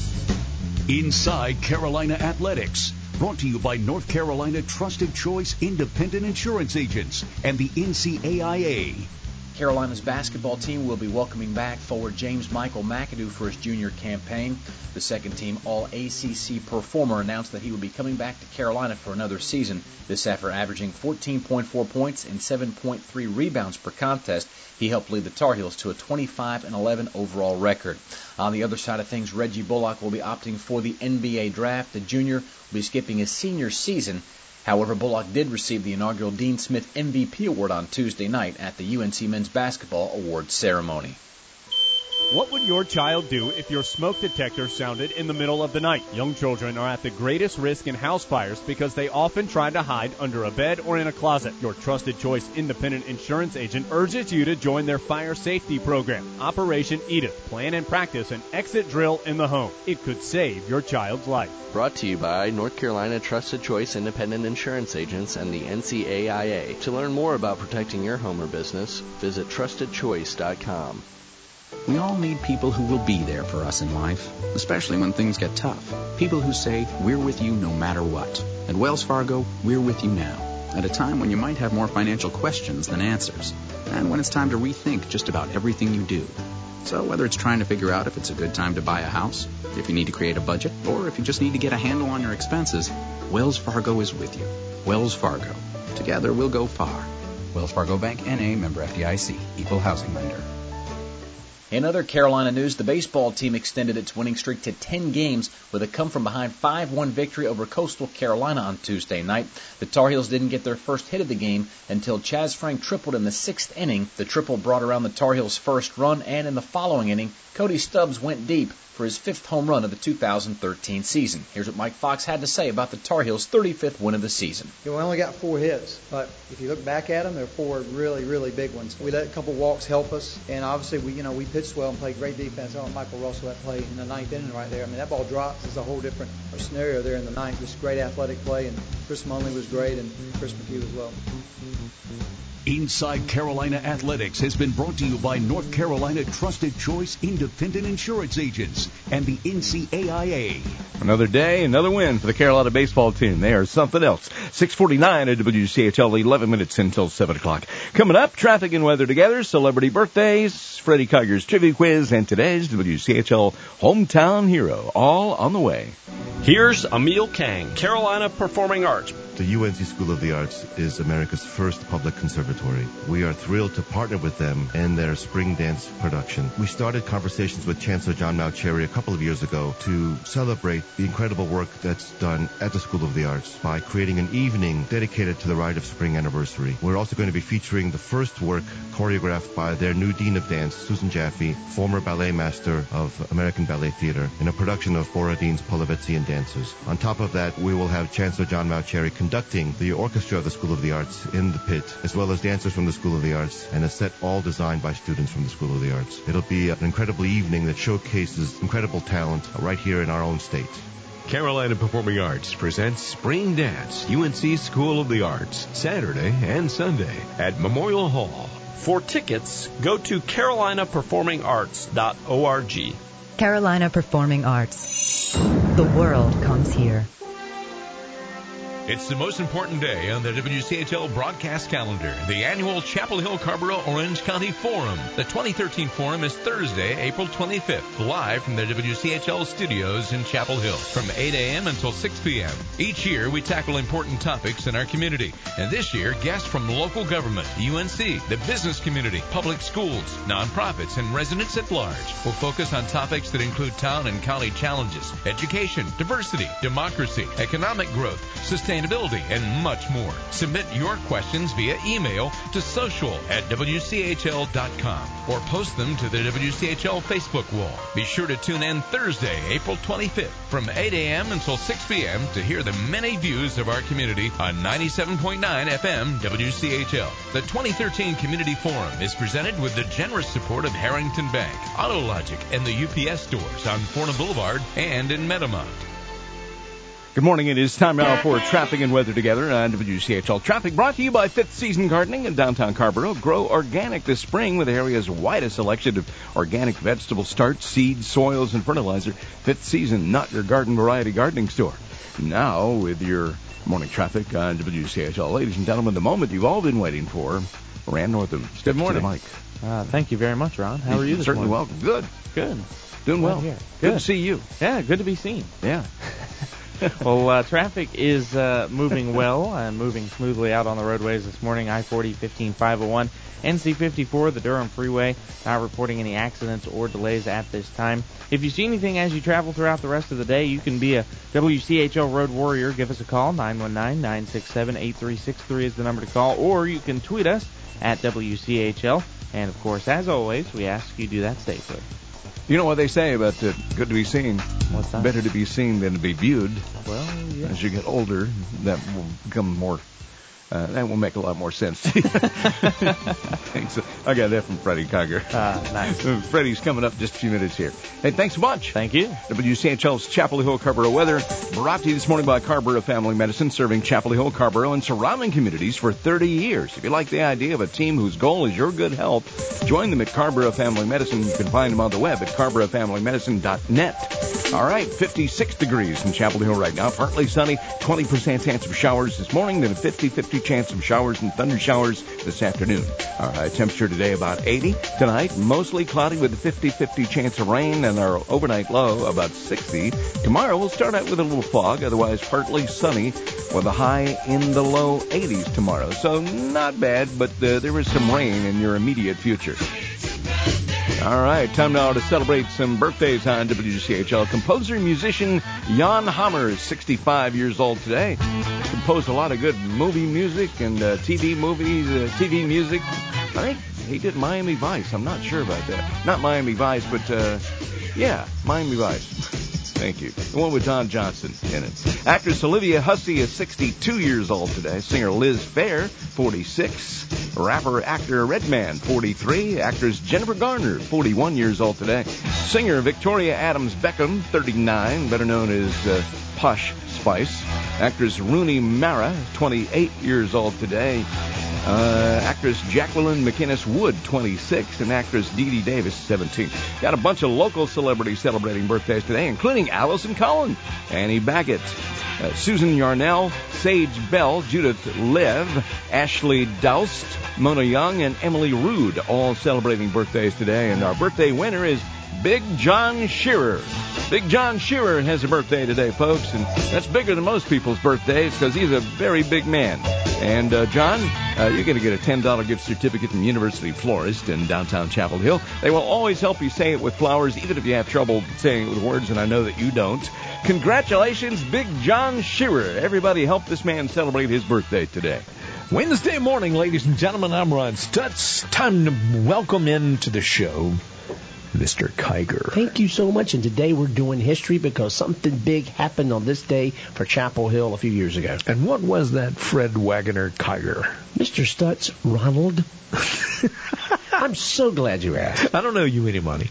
Inside Carolina Athletics, brought to you by North Carolina Trusted Choice Independent Insurance Agents and the N C A I A. Carolina's basketball team will be welcoming back forward James Michael McAdoo for his junior campaign. The second-team All-A C C performer announced that he will be coming back to Carolina for another season. This after averaging fourteen point four points and seven point three rebounds per contest. He helped lead the Tar Heels to a twenty-five and eleven overall record. On the other side of things, Reggie Bullock will be opting for the N B A draft. The junior will be skipping his senior season. However, Bullock did receive the inaugural Dean Smith M V P award on Tuesday night at the U N C Men's Basketball Awards ceremony. What would your child do if your smoke detector sounded in the middle of the night? Young children are at the greatest risk in house fires because they often try to hide under a bed or in a closet. Your Trusted Choice Independent Insurance Agent urges you to join their fire safety program, Operation Edith. Plan and practice an exit drill in the home. It could save your child's life. Brought to you by North Carolina Trusted Choice Independent Insurance Agents and the N C A I A. To learn more about protecting your home or business, visit trusted choice dot com. We all need people who will be there for us in life, especially when things get tough. People who say, we're with you no matter what. At Wells Fargo, we're with you now, at a time when you might have more financial questions than answers, and when it's time to rethink just about everything you do. So whether it's trying to figure out if it's a good time to buy a house, if you need to create a budget, or if you just need to get a handle on your expenses, Wells Fargo is with you. Wells Fargo. Together we'll go far. Wells Fargo Bank, N A, member F D I C, equal housing lender. In other Carolina news, the baseball team extended its winning streak to ten games with a come-from-behind five one victory over Coastal Carolina on Tuesday night. The Tar Heels didn't get their first hit of the game until Chaz Frank tripled in the sixth inning. The triple brought around the Tar Heels' first run, and in the following inning, Cody Stubbs went deep for his fifth home run of the two thousand thirteen season. Here's what Mike Fox had to say about the Tar Heels' thirty-fifth win of the season. We only got four hits, but if you look back at them, they're four really, really big ones. We let a couple walks help us, and obviously we, you know, we pitched well and played great defense. I want Michael Russell that play in the ninth inning right there. I mean, that ball drops. It's a whole different scenario there in the ninth. Just great athletic play, and Chris Munley was great, and Chris McHugh as well. Inside Carolina Athletics has been brought to you by North Carolina Trusted Choice Independent Insurance Agents and the N C A I A. Another day, another win for the Carolina baseball team. They are something else. six forty-nine at W C H L, eleven minutes until seven o'clock. Coming up, traffic and weather together, celebrity birthdays, Freddie Kiger's trivia quiz, and today's W C H L Hometown Hero, all on the way. Here's Emil Kang, Carolina Performing Arts. The U N C School of the Arts is America's first public conservatory. We are thrilled to partner with them in their spring dance production. We started conversations with Chancellor John Mauceri a couple of years ago to celebrate the incredible work that's done at the School of the Arts by creating an evening dedicated to the Rite of Spring anniversary. We're also going to be featuring the first work choreographed by their new Dean of Dance, Susan Jaffe, former ballet master of American Ballet Theatre, in a production of Borodin's Polovetzian Dancers. On top of that, we will have Chancellor John Mauceri conducting the orchestra of the School of the Arts in the pit, as well as dancers from the School of the Arts, and a set all designed by students from the School of the Arts. It'll be an incredible evening that showcases incredible talent right here in our own state. Carolina Performing Arts presents Spring Dance, U N C School of the Arts, Saturday and Sunday at Memorial Hall. For tickets, go to carolina performing arts dot org. Carolina Performing Arts. The world comes here. It's the most important day on the W C H L broadcast calendar, the annual Chapel Hill Carrboro Orange County Forum. The twenty thirteen Forum is Thursday, April twenty-fifth, live from the W C H L studios in Chapel Hill from eight a.m. until six p.m. Each year, we tackle important topics in our community. And this year, guests from local government, U N C, the business community, public schools, nonprofits, and residents at large will focus on topics that include town and county challenges, education, diversity, democracy, economic growth, sustainability, and much more. Submit your questions via email to social at w c h l dot com or post them to the W C H L Facebook wall. Be sure to tune in Thursday, April twenty-fifth from eight a.m. until six p.m. to hear the many views of our community on ninety-seven point nine F M W C H L. The twenty thirteen Community Forum is presented with the generous support of Harrington Bank, AutoLogic, and the U P S stores on Forna Boulevard and in Metamont. Good morning. It is time now for traffic and weather together on W C H L. Traffic brought to you by Fifth Season Gardening in downtown Carrboro. Grow organic this spring with the area's widest selection of organic vegetable starch, seeds, soils, and fertilizer. Fifth Season, not your garden variety gardening store. Now with your morning traffic on W C H L. Ladies and gentlemen, the moment you've all been waiting for. Rand Northam, step Good morning. to the mic. Uh, thank you very much, Ron. How are you this Certainly morning? well. Good. Good. Doing well. Good. Good to see you. Yeah, good to be seen. Yeah. Well, uh, traffic is uh, moving well and moving smoothly out on the roadways this morning. I forty, fifteen, five oh one, N C fifty-four, the Durham Freeway, not reporting any accidents or delays at this time. If you see anything as you travel throughout the rest of the day, you can be a W C H L Road Warrior. Give us a call. nine one nine, nine six seven, eight three six three is the number to call, or you can tweet us at W C H L. And, of course, as always, we ask you do that safely. You know what they say about uh, good to be seen? What's that? Better to be seen than to be viewed. Well, yeah. As you get older, that will become more, uh, that will make a lot more sense to you. Thanks. I got that from Freddie Conger. Ah, nice. Freddie's coming up in just a few minutes here. Hey, thanks so much. Thank you. W C H L's Chapel Hill Carrboro weather brought to you this morning by Carrboro Family Medicine, serving Chapel Hill, Carrboro, and surrounding communities for thirty years. If you like the idea of a team whose goal is your good health, join them at Carrboro Family Medicine. You can find them on the web at carrboro family medicine dot net. All right, fifty-six degrees in Chapel Hill right now. Partly sunny, twenty percent chance of showers this morning, then a fifty-fifty chance of showers and thunder showers this afternoon. All right, temperature today about eighty. Tonight, mostly cloudy with a fifty-fifty chance of rain, and our overnight low about sixty. Tomorrow, we'll start out with a little fog, otherwise partly sunny with a high in the low eighties tomorrow. So not bad, but uh, there is some rain in your immediate future. All right, time now to celebrate some birthdays on W C H L. Composer and musician Jan Hammer is sixty-five years old today. Composed a lot of good movie music and uh, T V movies, uh, T V music. I think he did Miami Vice. I'm not sure about that. Not Miami Vice, but uh, yeah, Miami Vice. Thank you. The one with Don Johnson in it. Actress Olivia Hussey is sixty-two years old today. Singer Liz Phair, forty-six. Rapper, actor Redman, forty-three. Actress Jennifer Garner, forty-one years old today. Singer Victoria Adams Beckham, thirty-nine, better known as uh, Posh Spice. Actress Rooney Mara, twenty-eight years old today. Uh, actress Jacqueline McInnes Wood, twenty-six, and actress Dee Dee Davis, seventeen. Got a bunch of local celebrities celebrating birthdays today, including Allison Cullen, Annie Baggett, uh, Susan Yarnell, Sage Bell, Judith Lev, Ashley Doust, Mona Young, and Emily Rude, all celebrating birthdays today. And our birthday winner is Big John Shearer. Big John Shearer has a birthday today, folks, and that's bigger than most people's birthdays because he's a very big man. And, uh, John, uh, you're going to get a ten dollars gift certificate from University Florist in downtown Chapel Hill. They will always help you say it with flowers, even if you have trouble saying it with words, and I know that you don't. Congratulations, Big John Shearer. Everybody help this man celebrate his birthday today. Wednesday morning, ladies and gentlemen, I'm Ron Stutz. Time to welcome into the show Mister Kiger. Thank you so much. And today we're doing history because something big happened on this day for Chapel Hill a few years ago. And what was that, Fred Wagoner Kiger? Mister Stutz, Ronald. I'm so glad you asked. I don't know you any money.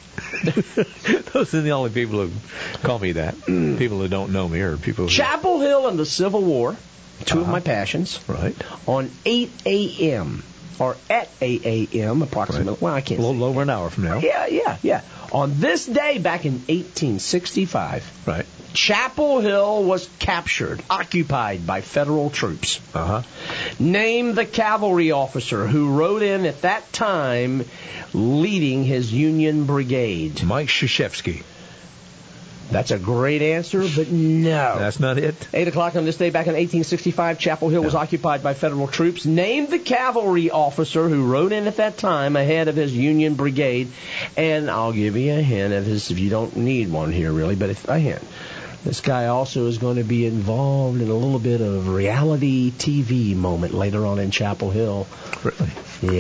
Those are the only people who call me that. People who don't know me or people who... Chapel Hill and the Civil War, two uh-huh. of my passions. Right. On eight a.m. or at eight a.m. approximately. Right. Well, I can't A little over an hour from now. Yeah, yeah, yeah. On this day back in eighteen sixty-five, right, Chapel Hill was captured, occupied by federal troops. Uh-huh. Name the cavalry officer who rode in at that time leading his Union brigade. Mike Krzyzewski. That's a great answer, but no. That's not it. Eight o'clock on this day back in eighteen sixty-five, Chapel Hill no. was occupied by federal troops. Name the cavalry officer who rode in at that time ahead of his Union brigade. And I'll give you a hint of his, if you don't need one here really, but if, a hint. This guy also is going to be involved in a little bit of reality T V moment later on in Chapel Hill. Really?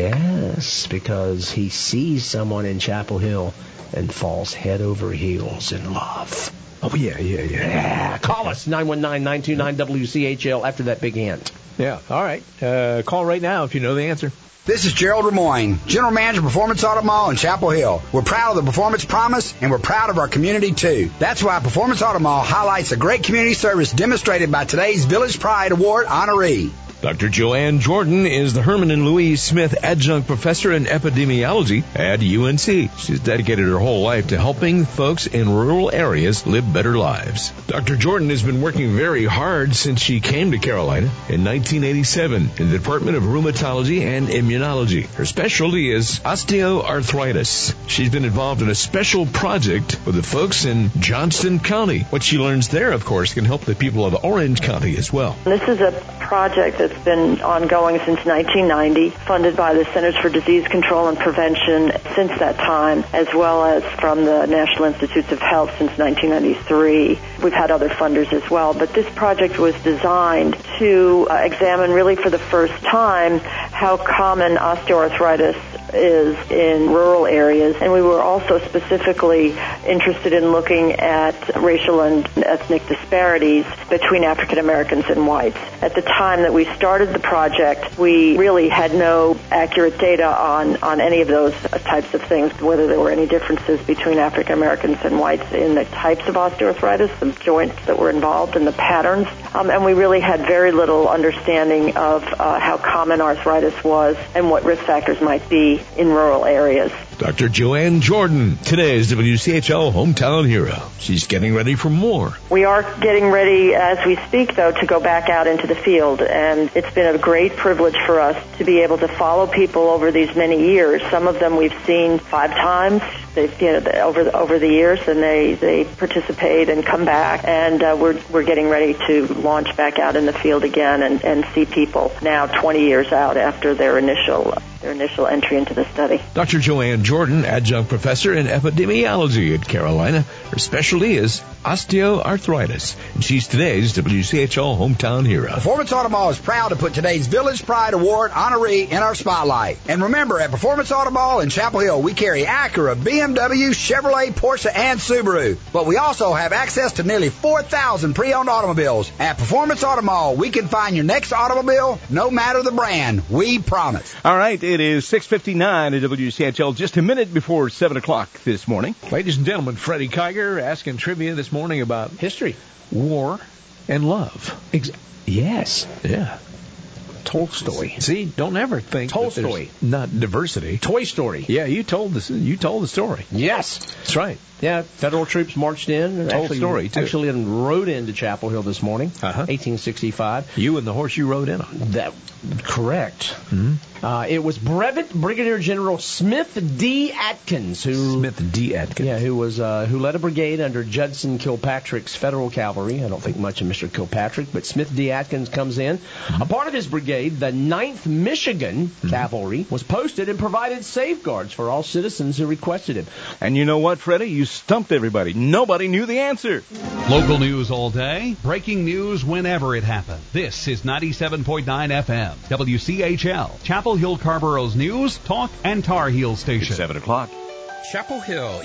Yes, because he sees someone in Chapel Hill and falls head over heels in love. Oh, yeah, yeah, yeah. Yeah. Call us, nine one nine, nine two nine, W C H L, after that big hint. Yeah, all right. Uh, call right now if you know the answer. This is Gerald Ramoyne, General Manager of Performance Auto Mall in Chapel Hill. We're proud of the Performance Promise, and we're proud of our community, too. That's why Performance Auto Mall highlights the great community service demonstrated by today's Village Pride Award honoree. Doctor Joanne Jordan is the Herman and Louise Smith Adjunct Professor in Epidemiology at U N C. She's dedicated her whole life to helping folks in rural areas live better lives. Doctor Jordan has been working very hard since she came to Carolina in nineteen eighty-seven in the Department of Rheumatology and Immunology. Her specialty is osteoarthritis. She's been involved in a special project with the folks in Johnston County. What she learns there, of course, can help the people of Orange County as well. This is a project that's been ongoing since nineteen ninety, funded by the Centers for Disease Control and Prevention since that time, as well as from the National Institutes of Health since nineteen ninety-three. We've had other funders as well, but this project was designed to uh, examine really for the first time how common osteoarthritis is in rural areas, and we were also specifically interested in looking at racial and ethnic disparities between African Americans and whites. At the time that we started the project, we really had no accurate data on, on any of those types of things, whether there were any differences between African Americans and whites in the types of osteoarthritis, the joints that were involved, and the patterns. Um, and we really had very little understanding of uh, how common arthritis was and what risk factors might be in rural areas. Doctor Joanne Jordan, today's W C H L Hometown Hero. She's getting ready for more. We are getting ready as we speak, though, to go back out into the field, and it's been a great privilege for us to be able to follow people over these many years. Some of them we've seen five times. They've, you know, over the, over the years, and they, they participate and come back, and uh, we're we're getting ready to launch back out in the field again and, and see people now twenty years out after their initial their initial entry into the study. Doctor Joanne Jordan, Adjunct Professor in Epidemiology at Carolina. Her specialty is osteoarthritis, and she's today's W C H L Hometown Hero. Performance Auto Mall is proud to put today's Village Pride Award honoree in our spotlight. And remember, at Performance Auto Mall in Chapel Hill, we carry Acura, B M W, Chevrolet, Porsche, and Subaru. But we also have access to nearly four thousand pre-owned automobiles. At Performance Auto Mall, we can find your next automobile, no matter the brand. We promise. All right, it is six fifty-nine at W C H L, just a minute before seven o'clock this morning. Ladies and gentlemen, Freddie Kiger asking trivia this morning about history, war, and love. Ex- yes. Yeah. Tolstoy. See, don't ever think Tolstoy. That there's not diversity. Toy Story. Yeah, you told the you told the story. Yes, that's right. Yeah, federal troops marched in. Told actually, story too. Actually, rode into Chapel Hill this morning. Uh-huh. eighteen sixty-five. You and the horse you rode in on. That correct. Mm-hmm. Uh, it was Brevet Brigadier General Smith D. Atkins who Smith D. Atkins. Yeah, who was uh, who led a brigade under Judson Kilpatrick's Federal Cavalry. I don't think much of Mister Kilpatrick, but Smith D. Atkins comes in. Mm-hmm. A part of his brigade Brigade, the ninth Michigan Cavalry, was posted and provided safeguards for all citizens who requested him. And you know what, Freddie? You stumped everybody. Nobody knew the answer. Local news all day, breaking news whenever it happens. This is ninety-seven point nine F M, W C H L, Chapel Hill Carborough's news, talk, and Tar Heel station. It's seven o'clock. Chapel Hill